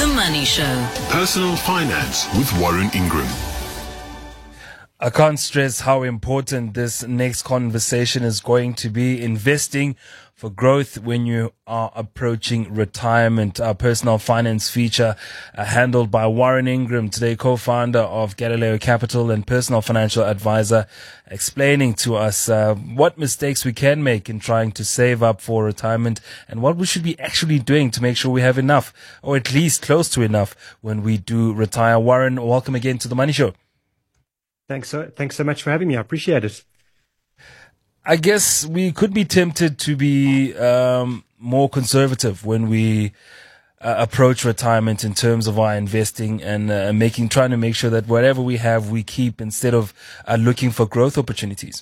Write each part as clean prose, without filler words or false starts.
The Money Show. Personal Finance with Warren Ingram. I can't stress how important this next conversation is going to be. Investing for growth when you are approaching retirement. Our personal finance feature handled by Warren Ingram, today co-founder of Galileo Capital and personal financial advisor, explaining to us what mistakes we can make in trying to save up for retirement and what we should be actually doing to make sure we have enough, or at least close to enough, when we do retire. Warren, welcome again to The Money Show. Thanks so much for having me. I appreciate it. I guess we could be tempted to be more conservative when we approach retirement in terms of our investing and trying to make sure that whatever we have, we keep, instead of looking for growth opportunities.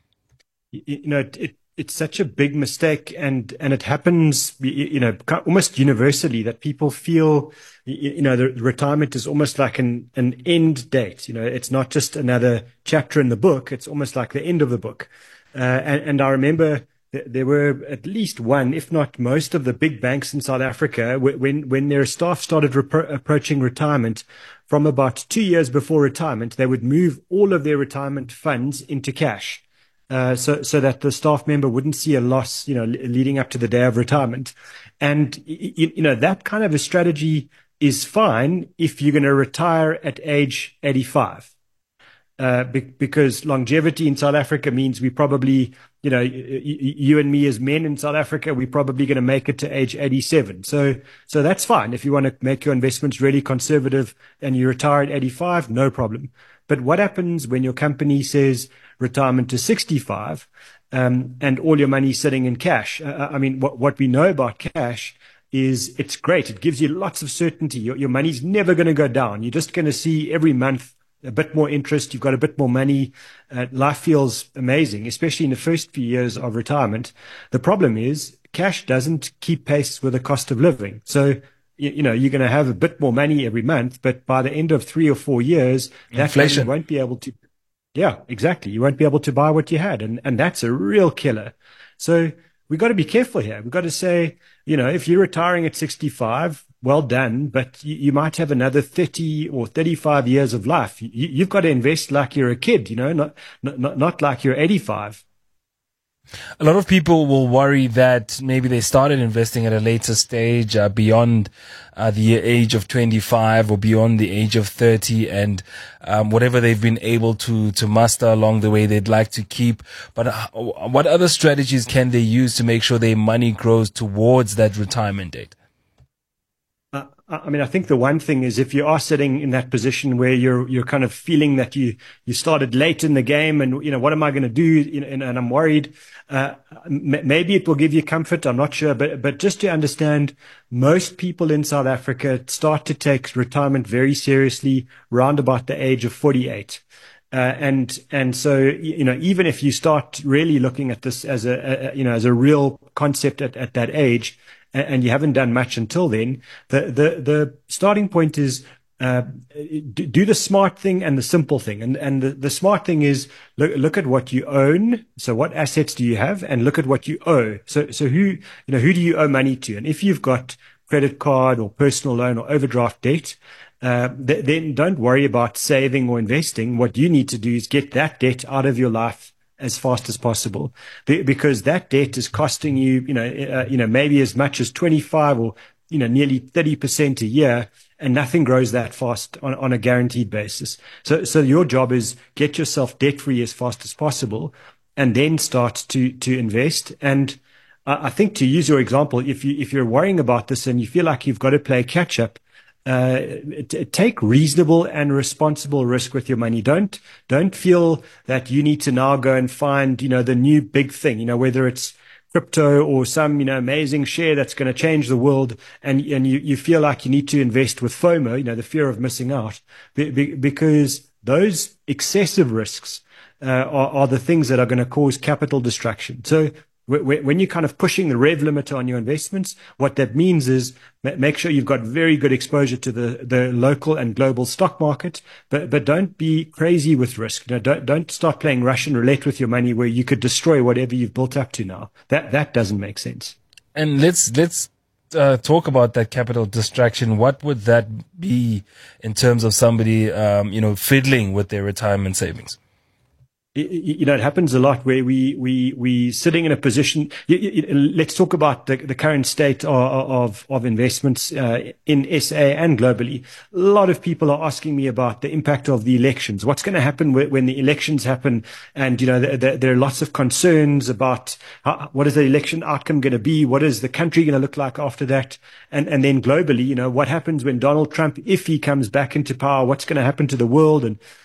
It's such a big mistake, and it happens, almost universally, that people feel, the retirement is almost like an end date. It's not just another chapter in the book. It's almost like the end of the book. And I remember there were at least one, if not most, of the big banks in South Africa, when their staff started approaching retirement, from about 2 years before retirement, they would move all of their retirement funds into cash. So that the staff member wouldn't see a loss, leading up to the day of retirement. And, that kind of a strategy is fine if you're going to retire at age 85. Because longevity in South Africa means we probably, you and me as men in South Africa, we're probably going to make it to age 87. So that's fine. If you want to make your investments really conservative and you retire at 85, no problem. But what happens when your company says retirement to 65, and all your money sitting in cash? What we know about cash is it's great. It gives you lots of certainty. Your money's never going to go down. You're just going to see every month a bit more interest. You've got a bit more money. Life feels amazing, especially in the first few years of retirement. The problem is cash doesn't keep pace with the cost of living. So, you're going to have a bit more money every month, but by the end of 3 or 4 years, inflation, that money won't be able to. Yeah, exactly. You won't be able to buy what you had. And that's a real killer. So we've got to be careful here. We've got to say, if you're retiring at 65, well done, but you might have another 30 or 35 years of life. You've got to invest like you're a kid, not like you're 85. A lot of people will worry that maybe they started investing at a later stage, beyond the age of 25 or beyond the age of 30, and whatever they've been able to muster along the way they'd like to keep. But what other strategies can they use to make sure their money grows towards that retirement date? I think the one thing is, if you are sitting in that position where you're kind of feeling that you started late in the game, and what am I going to do? And I'm worried. Maybe it will give you comfort. I'm not sure, but just to understand, most people in South Africa start to take retirement very seriously round about the age of 48. And so, even if you start really looking at this as a real concept at that age, and you haven't done much until then, the starting point is, do the smart thing and the simple thing. And the smart thing is look at what you own. So what assets do you have? And look at what you owe. So who do you owe money to? And if you've got credit card or personal loan or overdraft debt, then don't worry about saving or investing. What you need to do is get that debt out of your life as fast as possible, because that debt is costing you, maybe as much as 25 or, nearly 30% a year, and nothing grows that fast on a guaranteed basis. So your job is get yourself debt free as fast as possible, and then start to invest. And I think, to use your example, if you're worrying about this and you feel like you've got to play catch up, take reasonable and responsible risk with your money. Don't feel that you need to now go and find, the new big thing, whether it's crypto or some, amazing share that's going to change the world. And you feel like you need to invest with FOMO, the fear of missing out, because those excessive risks are the things that are going to cause capital destruction. So when you're kind of pushing the rev limiter on your investments, what that means is make sure you've got very good exposure to the local and global stock market, but don't be crazy with risk. Don't start playing Russian roulette with your money where you could destroy whatever you've built up to now. That doesn't make sense. And let's talk about that capital distraction. What would that be in terms of somebody, fiddling with their retirement savings? It happens a lot where we sitting in a position. Let's talk about the current state of investments in SA and globally. A lot of people are asking me about the impact of the elections. What's going to happen when the elections happen? And there are lots of concerns about what is the election outcome going to be? What is the country going to look like after that? And then globally, what happens when Donald Trump, if he comes back into power? What's going to happen to the world?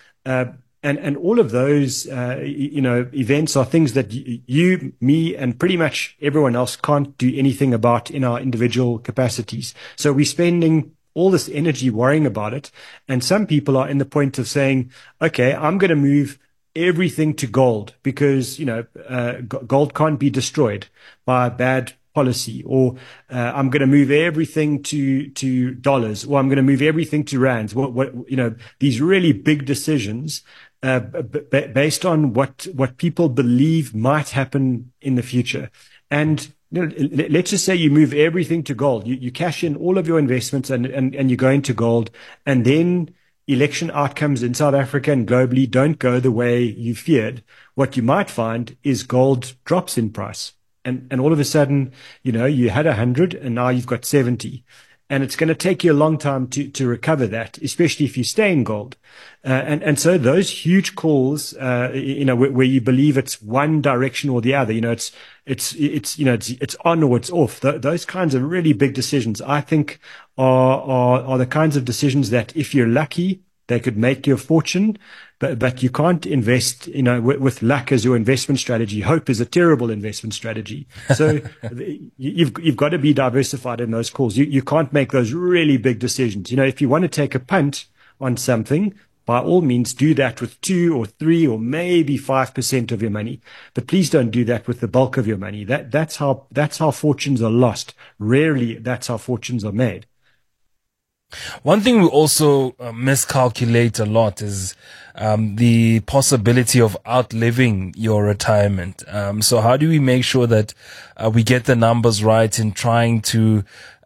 And all of those, events are things that you, me, and pretty much everyone else can't do anything about in our individual capacities. So we're spending all this energy worrying about it. And some people are in the point of saying, okay, I'm going to move everything to gold because, gold can't be destroyed by bad policy, or I'm going to move everything to dollars, or I'm going to move everything to rands. These really big decisions based on what people believe might happen in the future. And let's just say you move everything to gold. You cash in all of your investments and you go into gold, and then election outcomes in South Africa and globally don't go the way you feared. What you might find is gold drops in price. And all of a sudden, you had 100 and now you've got 70. And it's going to take you a long time to recover that, especially if you stay in gold. And so those huge calls, where you believe it's one direction or the other, it's on or it's off. Those kinds of really big decisions, I think, are the kinds of decisions that if you're lucky, they could make you a fortune, but you can't invest, with luck as your investment strategy. Hope is a terrible investment strategy. So you've got to be diversified in those calls. You can't make those really big decisions. If you want to take a punt on something, by all means do that with 2 or 3 or maybe 5% of your money. But please don't do that with the bulk of your money. That's how fortunes are lost. Rarely that's how fortunes are made. One thing we also miscalculate a lot is the possibility of outliving your retirement. So how do we make sure that we get the numbers right in trying to,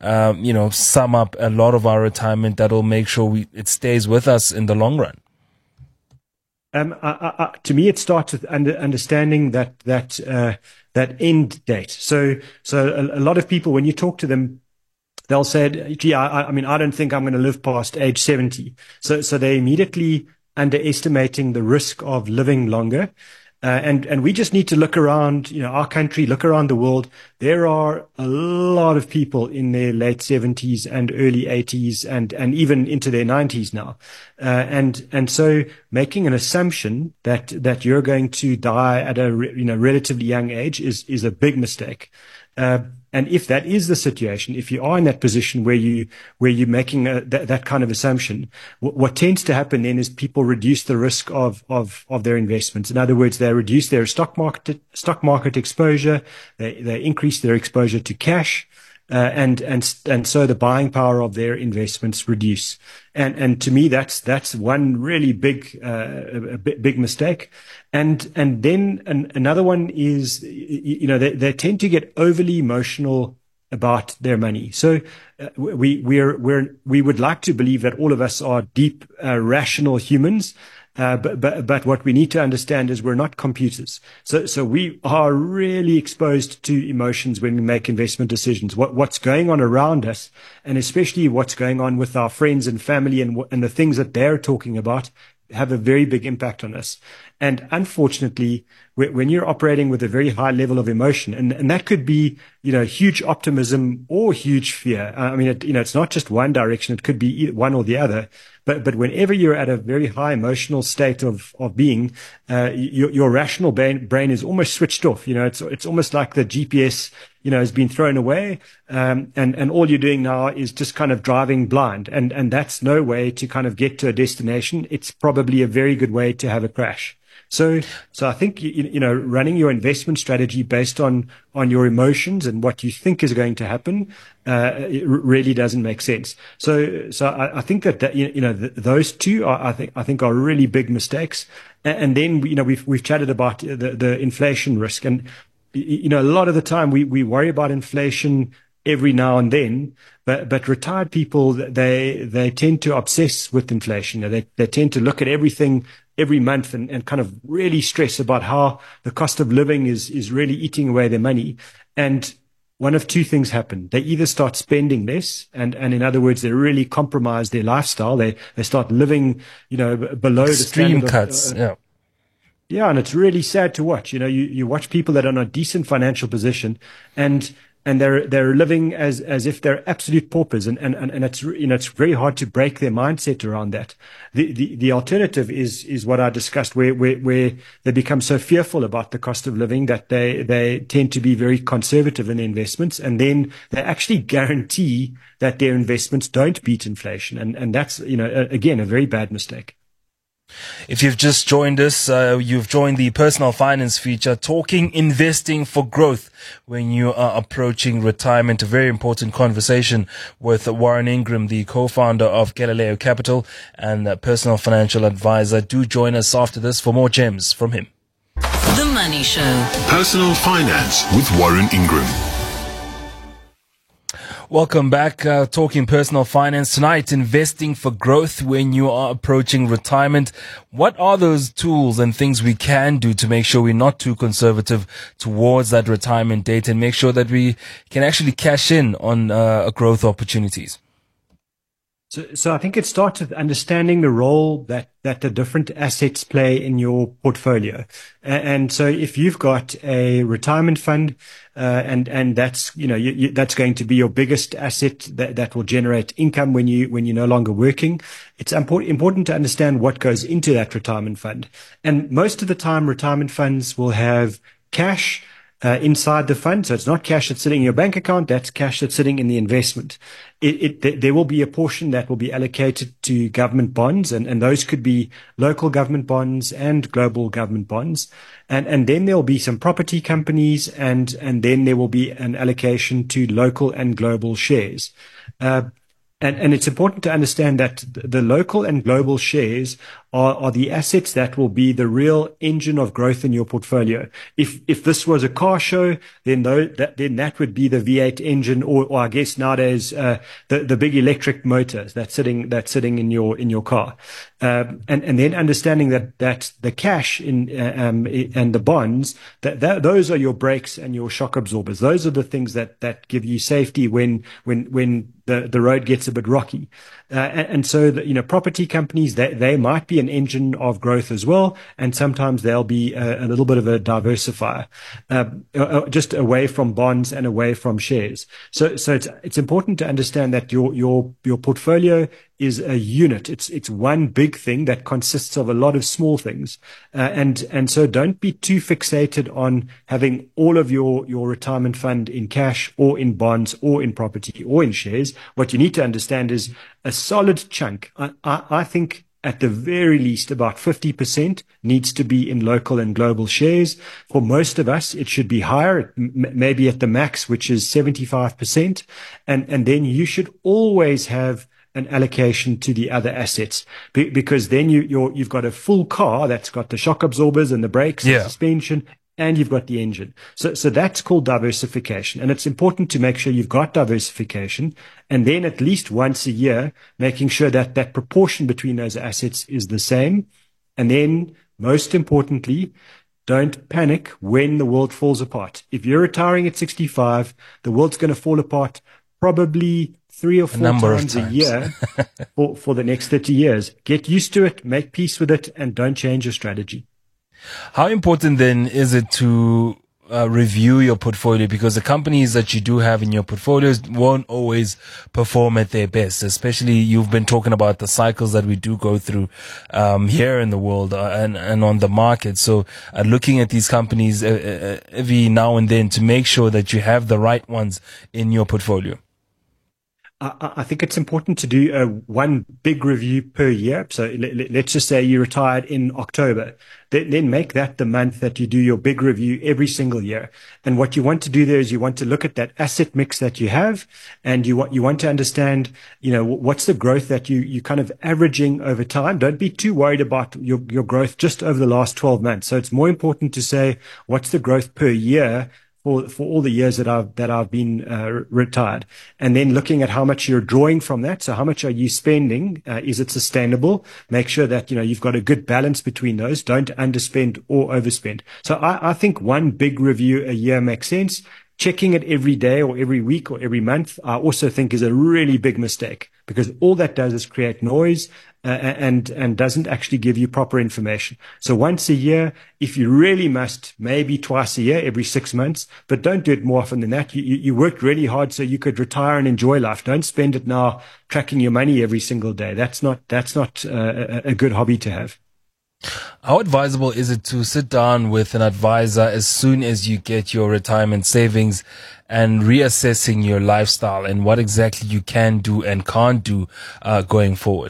sum up a lot of our retirement that'll make sure it stays with us in the long run? To me, it starts with understanding that end date. So a lot of people, when you talk to them, they'll say, gee, I don't think I'm going to live past age 70. So they're immediately underestimating the risk of living longer. And we just need to look around, our country, look around the world. There are a lot of people in their late 70s and early 80s and even into their 90s now. And so making an assumption that you're going to die at a, relatively young age is a big mistake. And if that is the situation, if you are in that position where you're making that kind of assumption, what tends to happen then is people reduce the risk of their investments. In other words, they reduce their stock market exposure. They increase their exposure to cash. And so the buying power of their investments reduce. And to me, that's one really big mistake. And then another one is, they tend to get overly emotional about their money. So we would like to believe that all of us are deep, rational humans. But what we need to understand is we're not computers. So we are really exposed to emotions when we make investment decisions. What's going on around us, and especially what's going on with our friends and family and the things that they're talking about, have a very big impact on us. And unfortunately, when you're operating with a very high level of emotion, and that could be, huge optimism or huge fear. It's not just one direction. It could be one or the other. But whenever you're at a very high emotional state of being, your rational brain is almost switched off. It's almost like the GPS, has been thrown away. And all you're doing now is just kind of driving blind. And that's no way to kind of get to a destination. It's probably a very good way to have a crash. So I think, running your investment strategy based on your emotions and what you think is going to happen, it really doesn't make sense. So I think that those two I think are really big mistakes. And then, we've chatted about the inflation risk. And, a lot of the time we worry about inflation every now and then. But retired people, they tend to obsess with inflation. They tend to look at everything every month and kind of really stress about how the cost of living is really eating away their money. And one of two things happen. They either start spending less, and in other words, they really compromise their lifestyle. They start living, below extreme the cuts. Yeah, and it's really sad to watch. You watch people that are in a decent financial position, and they're living as if they're absolute paupers, and it's it's very hard to break their mindset around that. The alternative is what I discussed, where they become so fearful about the cost of living that they tend to be very conservative in their investments, and then they actually guarantee that their investments don't beat inflation, and that's again a very bad mistake. If you've just joined us, you've joined the personal finance feature, talking investing for growth when you are approaching retirement. A very important conversation with Warren Ingram, the co-founder of Galileo Capital and personal financial advisor. Do join us after this for more gems from him. The Money Show. Personal Finance with Warren Ingram. Welcome back. Talking personal finance tonight, investing for growth when you are approaching retirement. What are those tools and things we can do to make sure we're not too conservative towards that retirement date and make sure that we can actually cash in on growth opportunities? So I think it starts with understanding the role that the different assets play in your portfolio. And so if you've got a retirement fund, and that's, that's going to be your biggest asset that will generate income when you're no longer working, it's important to understand what goes into that retirement fund. And most of the time, retirement funds will have cash inside the fund. So it's not cash that's sitting in your bank account. That's cash that's sitting in the investment. There will be a portion that will be allocated to government bonds, and those could be local government bonds and global government bonds. And then there'll be some property companies, and then there will be an allocation to local and global shares. And it's important to understand that the local and global shares are the assets that will be the real engine of growth in your portfolio. If this was a car show, then that would be the V8 engine, or I guess nowadays the big electric motors that's sitting in your car. And then understanding that the cash and the bonds, that those are your brakes and your shock absorbers. Those are the things that give you safety when the road gets a bit rocky. And so property companies, they might be an engine of growth as well, and sometimes they'll be a little bit of a diversifier, just away from bonds and away from shares. So it's important to understand that your portfolio is a unit. It's one big thing that consists of a lot of small things. And so don't be too fixated on having all of your retirement fund in cash or in bonds or in property or in shares. What you need to understand is a solid chunk. I think at the very least about 50% needs to be in local and global shares. For most of us, it should be higher, maybe at the max, which is 75%. And then you should always have an allocation to the other assets, because then you've got a full car that's got the shock absorbers and the brakes, and suspension, and you've got the engine. So that's called diversification. And it's important to make sure you've got diversification, and then at least once a year, making sure that proportion between those assets is the same. And then most importantly, don't panic when the world falls apart. If you're retiring at 65, the world's going to fall apart probably 3 or 4 times a year for the next 30 years. Get used to it, make peace with it, and don't change your strategy. How important then is it to review your portfolio? Because the companies that you do have in your portfolios won't always perform at their best, especially you've been talking about the cycles that we do go through here in the world and on the market. So looking at these companies every now and then to make sure that you have the right ones in your portfolio. I think it's important to do one big review per year. So let's just say you retired in October. Then make that the month that you do your big review every single year. And what you want to do there is you want to look at that asset mix that you have, and you want to understand, what's the growth that you kind of averaging over time. Don't be too worried about your growth just over the last 12 months. So it's more important to say, what's the growth per year for all the years that I've been retired, and then looking at how much you're drawing from that. So how much are you spending? Is it sustainable? Make sure that you've got a good balance between those. Don't underspend or overspend. So I think one big review a year makes sense. Checking it every day or every week or every month, I also think is a really big mistake, because all that does is create noise and doesn't actually give you proper information. So once a year, if you really must, maybe twice a year, every 6 months, but don't do it more often than that. You worked really hard so you could retire and enjoy life. Don't spend it now tracking your money every single day. That's not a good hobby to have. How advisable is it to sit down with an advisor as soon as you get your retirement savings and reassessing your lifestyle and what exactly you can do and can't do going forward?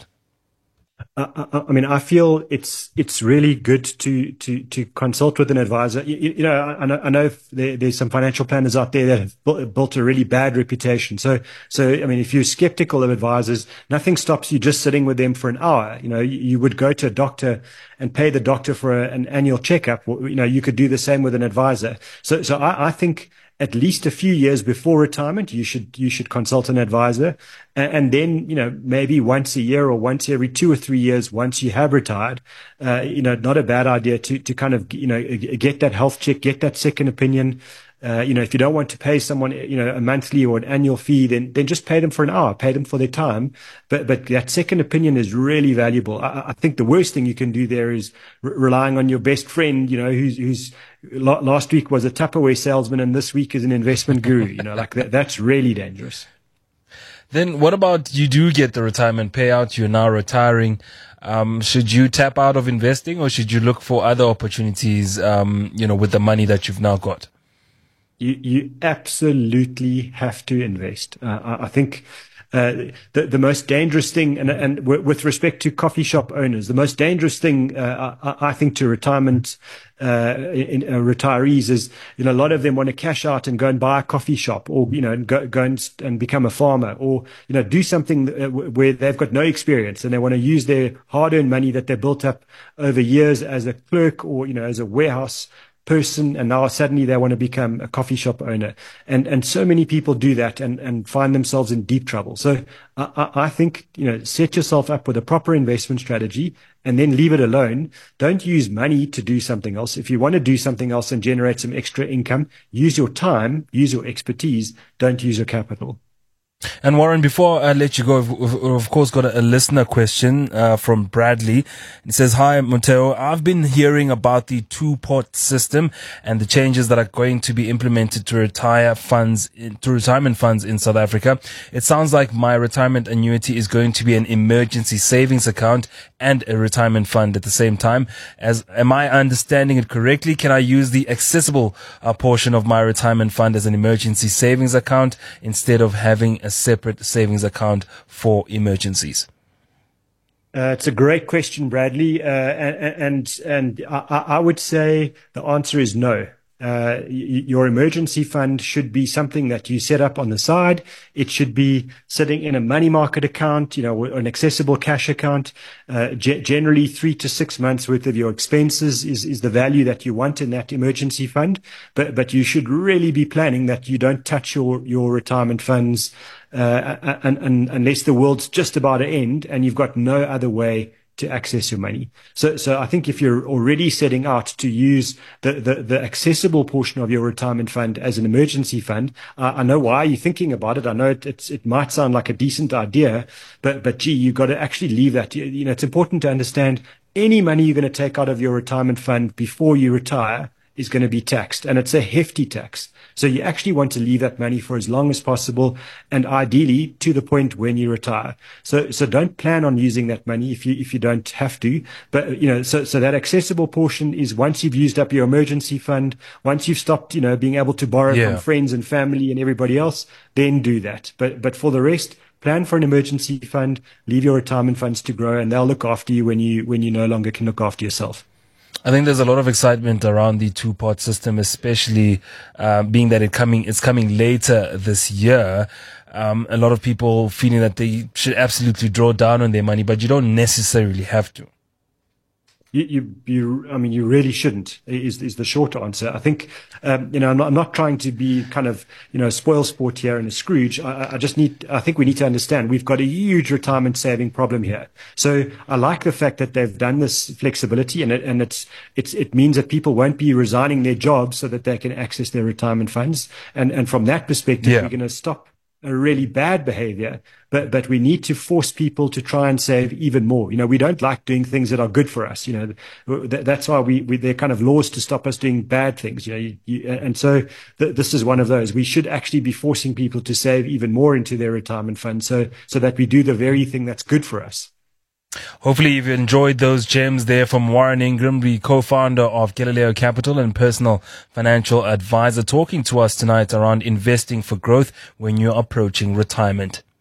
I mean, I feel it's really good to consult with an advisor. I know there's some financial planners out there that have built a really bad reputation. So I mean, if you're skeptical of advisors, nothing stops you just sitting with them for an hour. You would go to a doctor and pay the doctor for an annual checkup. You could do the same with an advisor. So I think at least a few years before retirement, you should consult an advisor, and then maybe once a year or once every 2 or 3 years, once you have retired, not a bad idea to kind of get that health check, get that second opinion. If you don't want to pay someone, a monthly or an annual fee, then just pay them for an hour, pay them for their time. But that second opinion is really valuable. I think the worst thing you can do there is relying on your best friend, who's last week was a Tupperware salesman and this week is an investment guru. Like that's really dangerous. Then what about you do get the retirement payout? You're now retiring. Should you tap out of investing, or should you look for other opportunities, with the money that you've now got? You absolutely have to invest. I think the most dangerous thing, and with respect to coffee shop owners, the most dangerous thing I think to retirees is a lot of them want to cash out and go and buy a coffee shop, or go and become a farmer, or do something where they've got no experience and they want to use their hard-earned money that they built up over years as a clerk or as a warehouse person, and now suddenly they want to become a coffee shop owner. And so many people do that and find themselves in deep trouble. So I think, set yourself up with a proper investment strategy and then leave it alone. Don't use money to do something else. If you want to do something else and generate some extra income, use your time, use your expertise, don't use your capital. And Warren, before I let you go, we've of course got a listener question from Bradley. It says, "Hi, Motheo. I've been hearing about the two-pot system and the changes that are going to be implemented to retirement funds in South Africa. It sounds like my retirement annuity is going to be an emergency savings account and a retirement fund at the same time. Am I understanding it correctly? Can I use the accessible portion of my retirement fund as an emergency savings account instead of having a separate savings account for emergencies?" It's a great question, Bradley. And I would say the answer is no. Your emergency fund should be something that you set up on the side. It should be sitting in a money market account, an accessible cash account. Generally 3 to 6 months worth of your expenses is the value that you want in that emergency fund. But you should really be planning that you don't touch your retirement funds, unless the world's just about to end and you've got no other way to access your money. So I think if you're already setting out to use the accessible portion of your retirement fund as an emergency fund, I know why you're thinking about it. I know it might sound like a decent idea, but gee, you've got to actually leave that. It's important to understand any money you're going to take out of your retirement fund before you retire is going to be taxed, and it's a hefty tax. So you actually want to leave that money for as long as possible, and ideally to the point when you retire. So don't plan on using that money if you don't have to. But so that accessible portion is once you've used up your emergency fund, once you've stopped being able to borrow from friends and family and everybody else, then do that. But for the rest, plan for an emergency fund, leave your retirement funds to grow, and they'll look after you when you no longer can look after yourself. I think there's a lot of excitement around the two-pot system, especially being that it's coming later this year. A lot of people feeling that they should absolutely draw down on their money, but you don't necessarily have to. you really shouldn't, is the short answer. I think, I'm not trying to be kind of, spoil sport here and a Scrooge. I think we need to understand we've got a huge retirement saving problem here. So I like the fact that they've done this flexibility, and it means that people won't be resigning their jobs so that they can access their retirement funds. And from that perspective, we're going to stop a really bad behavior, but we need to force people to try and save even more. We don't like doing things that are good for us. That's why they're kind of laws to stop us doing bad things. And so this is one of those. We should actually be forcing people to save even more into their retirement fund, so that we do the very thing that's good for us. Hopefully you've enjoyed those gems there from Warren Ingram, the co-founder of Galileo Capital and personal financial advisor, talking to us tonight around investing for growth when you're approaching retirement.